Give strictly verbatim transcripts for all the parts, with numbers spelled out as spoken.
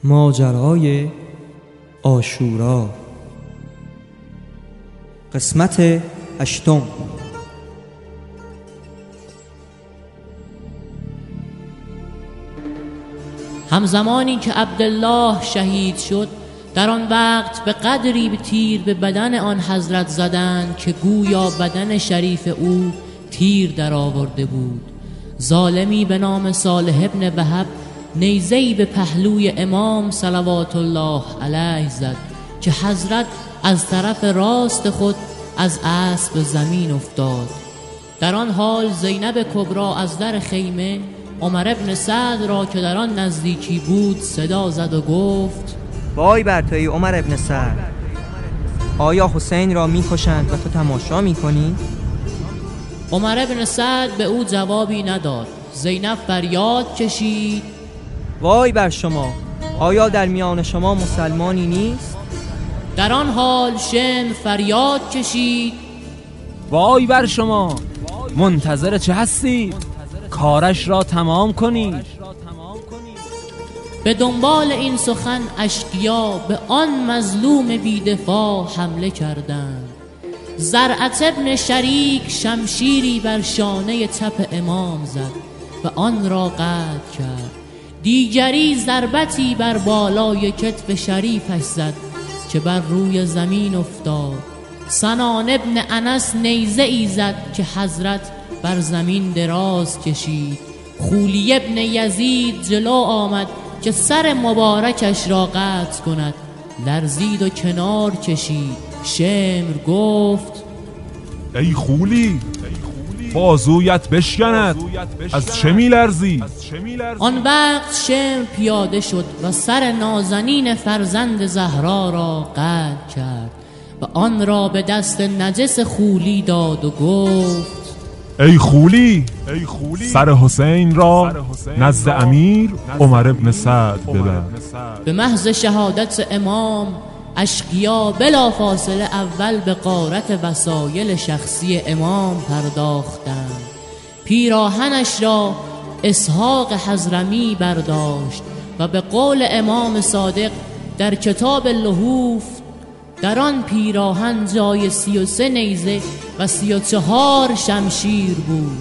ماجرای عاشورا قسمت هشتم. همزمانی که عبدالله شهید شد، در آن وقت به قدری به تیر به بدن آن حضرت زدند که گویا بدن شریف او تیر در آورده بود. ظالمی به نام صالح ابن وهب نیزه‌ای به پهلوی امام صلوات الله علیه زد که حضرت از طرف راست خود از اسب زمین افتاد. در آن حال زینب کبرا از در خیمه عمر ابن سعد را که در آن نزدیکی بود صدا زد و گفت: وای بر توی عمر ابن سعد، آیا حسین را می‌کشند و تو تماشا می‌کنی؟ عمر ابن سعد به او جوابی نداد. زینب فریاد کشید: وای بر شما، آیا در میان شما مسلمانی نیست؟ در آن حال شمر فریاد کشید: وای بر شما، منتظر چه هستید؟ کارش را تمام کنید. به دنبال این سخن اشقیا به آن مظلوم بیدفاع حمله کردند. زرعت ابن شریک شمشیری بر شانه چپ امام زد و آن را قطع کرد. دیگری ضربتی بر بالای کتف شریفش زد که بر روی زمین افتاد. سنان ابن انس نیزه‌ای زد که حضرت بر زمین دراز کشید. خولی ابن یزید جلو آمد که سر مبارکش را قطع کند، لرزید و کنار کشید. شمر گفت: ای خولی، بازویت بشکند، از چه می لرزی؟ آن وقت شمر پیاده شد و سر نازنین فرزند زهرا را قطع کرد و آن را به دست نجس خولی داد و گفت: ای خولی، سر حسین را نزد امیر عمر ابن سعد ببر. به محض شهادت امام اشقیا بلا فاصله اول به غارت وسایل شخصی امام پرداختند. پیراهنش را اسحاق حضرمی برداشت و به قول امام صادق در کتاب لحوف در آن پیراهن جای سی و سه نیزه و سی و چهار شمشیر بود.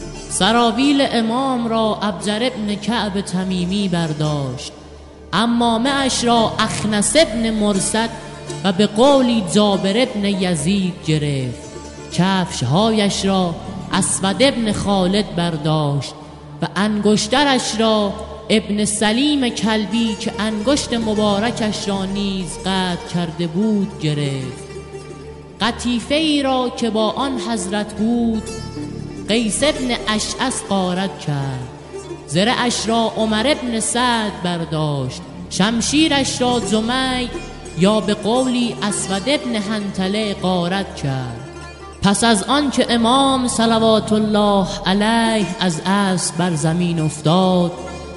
سراویل امام را ابجر ابن کعب تمیمی برداشت. عمامه اش را اخنس ابن مرصد و به قولی جابر ابن یزید گرفت. کفشهایش را اسود ابن خالد برداشت و انگشترش را ابن سلیم کلبی که انگشت مبارکش را نیز قطع کرده بود گرفت. قطیفه ای را که با آن حضرت بود قیس ابن اشعث غارت کرد. زرعش را عمر ابن سعد برداشت. شمشیرش را جمی یا به قولی اسود ابن حنتله غارت کرد. پس از آن که امام صلوات الله علیه از اسب بر زمین افتاد،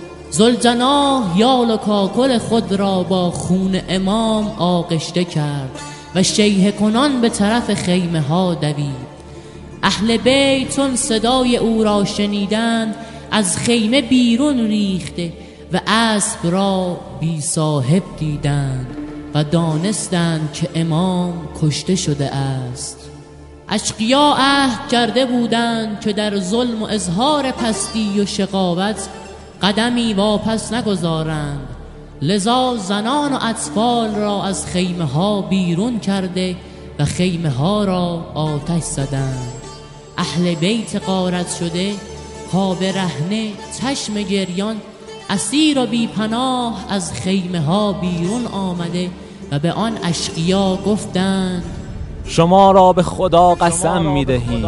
ذوالجناح یال و کاکل خود را با خون امام آغشته کرد و شیهه کنان به طرف خیمه ها دوید. اهل بیت چون صدای او را شنیدند از خیمه بیرون ریخته و اسب را بی صاحب دیدند و دانستند که امام کشته شده است. اشقیا عهد کرده بودند که در ظلم و اظهار پستی و شقاوت قدمی واپس نگذارند، لذا زنان و اطفال را از خیمه ها بیرون کرده و خیمه ها را آتش زدند. اهل بیت غارت شده، پا برهنه، چشم گریان، اسیر و بی پناه از خیمه ها بیرون آمده و به آن اشقیا گفتند: شما را به خدا قسم می‌دهیم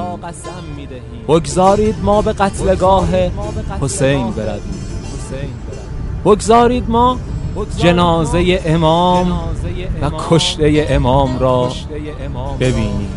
بگذارید ما به قتلگاه حسین برویم، بگذارید ما جنازه امام و کشته امام را ببینیم.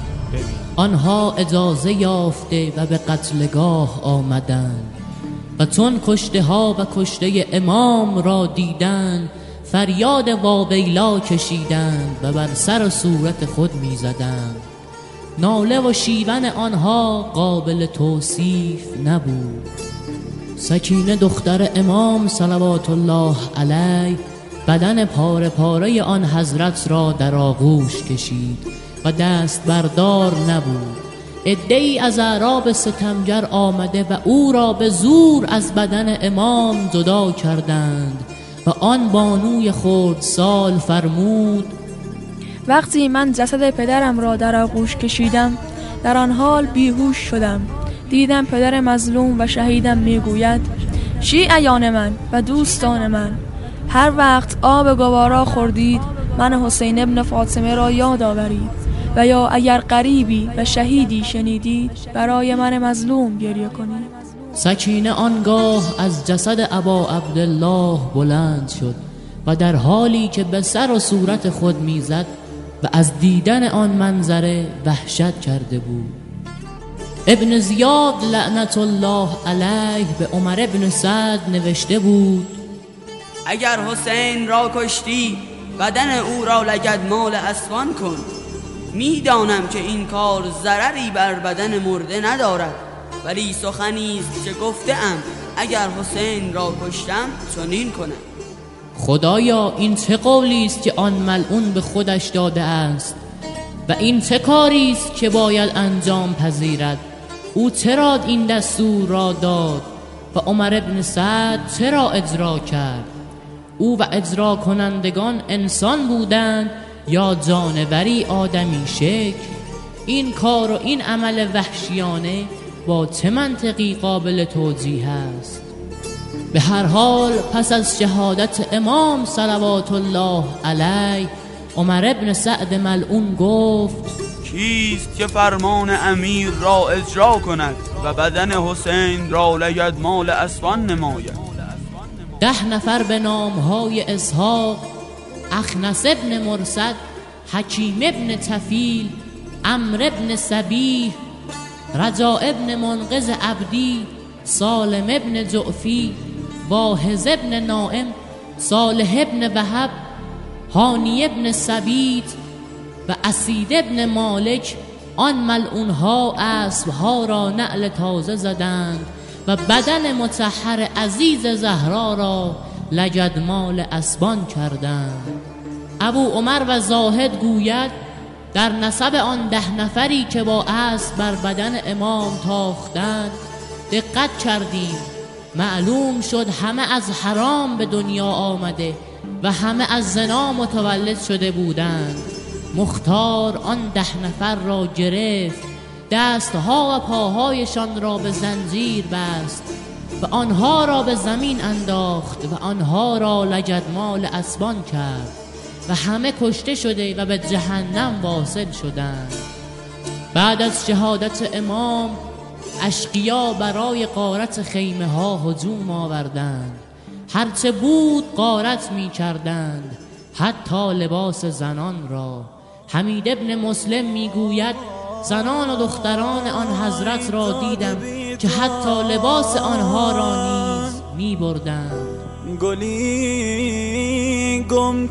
آنها اجازه یافته و به قتلگاه آمدند و چون کشته ها و کشته امام را دیدند فریاد واویلا کشیدند و بر سر و صورت خود می زدند. ناله و شیون آنها قابل توصیف نبود. سکینه دختر امام صلوات الله علیه بدن پاره پاره آن حضرت را در آغوش کشید و دست بردار نبود. عده‌ای از اعراب ستمگر آمده و او را به زور از بدن امام جدا کردند و آن بانوی خردسال فرمود: وقتی من جسد پدرم را در آغوش کشیدم در آن حال بیهوش شدم. دیدم پدر مظلوم و شهیدم میگوید: شیعیان من و دوستان من، هر وقت آب گوارا خوردید من حسین ابن فاطمه را یاد آورید و یا اگر غریبی و شهیدی شنیدید برای من مظلوم گریه کنید. سکینه آنگاه از جسد ابا عبدالله بلند شد و در حالی که به سر و صورت خود میزد و از دیدن آن منظره وحشت کرده بود. ابن زیاد لعنت الله علیه به عمر ابن سعد نوشته بود: اگر حسین را کشتی بدن او را لگدمال اسوان کن. میدانم که این کار ضرری بر بدن مرده ندارد، ولی سخنی است که گفته‌ام اگر حسین را کشتم چنین کنم. خدایا این چه قولی است که آن ملعون به خودش داده است و این چه کاری است که باید انجام پذیرد؟ او چرا این دستور را داد و عمر ابن سعد چرا اجرا کرد؟ او و اجرا کنندگان انسان بودند یا جانوری آدمی شکل؟ این کار و این عمل وحشیانه با چه منطقی قابل توجیه است؟ به هر حال پس از شهادت امام صلوات الله علیه عمر ابن سعد ملعون گفت: کیست که فرمان امیر را اجرا کند و بدن حسین را لگدمال اسوان نماید؟ ده نفر به نامهای اسحاق، اخنس ابن مرصد، حکیم ابن تفیل، عمرو ابن سبیح، رجاء ابن منقذ عبدی، سالم ابن جعفی، واحظ ابن نائم، صالح ابن وهب، هانی ابن سبیت و اسید ابن مالک آن ملعونها اسبها را نعل تازه زدند و بدن مطهر عزیز زهرا را لگدمال اسبان کردند. ابو عمر و زاهد گوید در نسب آن ده نفری که با اسب بر بدن امام تاختند دقت کردیم، معلوم شد همه از حرام به دنیا آمده و همه از زنا متولد شده بودند. مختار آن ده نفر را گرفت، دستها و پاهایشان را به زنجیر بست و آنها را به زمین انداخت و آنها را لگدمال اسبان کرد و همه کشته شده و به جهنم واصل شدند. بعد از شهادت امام اشقیا برای غارت خیمه ها هجوم آوردند، هرچه بود غارت می کردند، حتی لباس زنان را. حمید ابن مسلم می گوید زنان و دختران آن حضرت را دیدم که حتی لباس آنها را نیز می بردند. گلی گم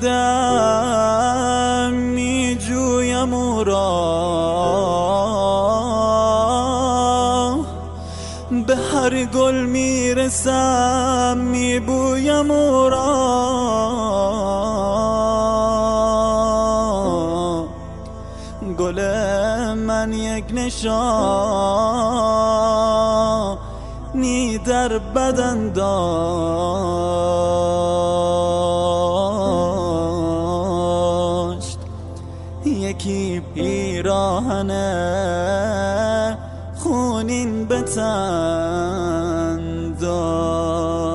کردم می جویم او را، به هر گل می رسم می بویم او را. گل من یک نشانی در بدن داشت، یکی پیراهن خونین به تن داشت.